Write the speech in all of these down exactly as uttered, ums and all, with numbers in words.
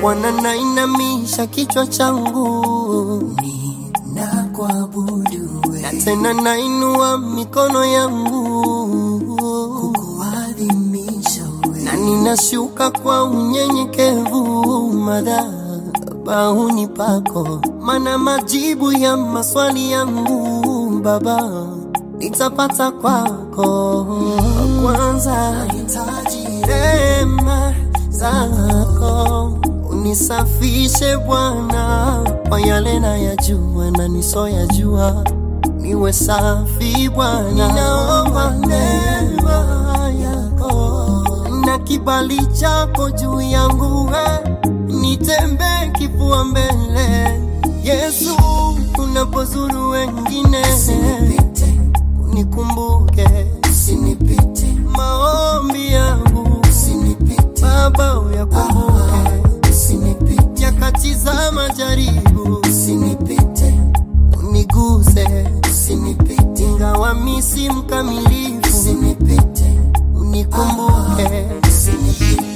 Bwana nainamisha kichwa changu ninakuabudu wewe, na tena nainua mikono yangu kukuadhimisha wewe, na ninashuka kwa unyenyekevu madhabahuni pako, maana majibu ya maswali yangu Baba nitapata kwako. Kwanza nahitaji rehema zako, unisafishe Bwana kwa yale nayajua na nisoyajua, niwe safi Bwana. Ninaomba neema yako na kibali chako juu yangu, nitembee kifua mbele Yesu, unapozuru wengine usinipite, unikumbuke usinipite, maombi yangu usinipite Baba, uyakumbuke usinipite, nyakati za majaribu usinipite, uniguse usinipite, ingawa mimi si mkamilifu usinipite, unikumbuke usinipite.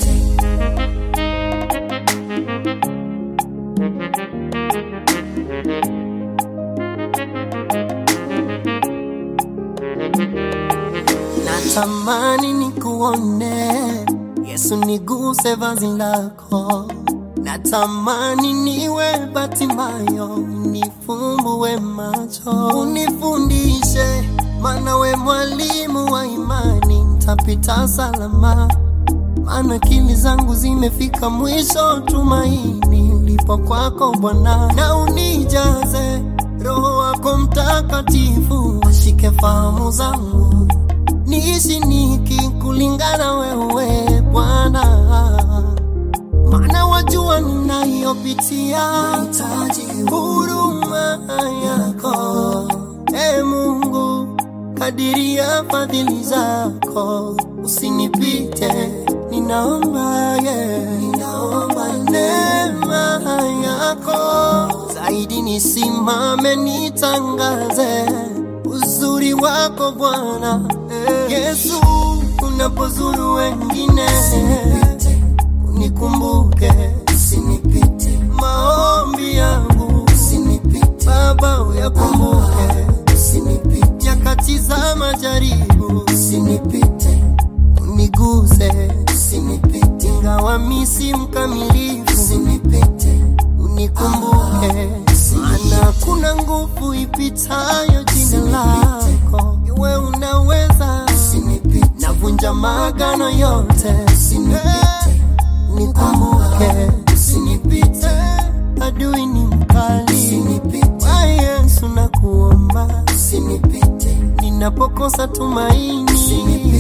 Natamani nikuone Yesu, niguse vazi lako. Natamani niwe Batimayo, nifumbue macho, unifundishe, maana we mwalimu wa imani. Nitapita salama, maana akili zangu zimefika mwisho. Tumaini lipo kwako Bwana, na unijaze Roho wako Mtakatifu, ashike fahamu zangu, niishi nikikulingana wewe Bwana, maana wajua ninayopitia, nahitaji huruma yako. E Mungu, kadiria fadhili zako, usinipite, ninaomba yeah. Ninaomba neema yako zaidi, nisimame nitangaze uzuri wako Bwana. Yesu, unapozuru wengine usinipite, unikumbuke usinipite, maombi yangu usinipite Baba, uyakumbuke usinipite, nyakati za majaribu usinipite, uniguse usinipite, ingawa mimi si mkamilifu usinipite, unikumbuke, maana kuna nguvu ipitayo jina lako, iwe unaweza usinipite, navunja maagano yote usinipite, unikumbuke usinipite, adui ni mkali usinipite, wa Yesu nakuomba usinipite, ninapokosa tumaini usinipite.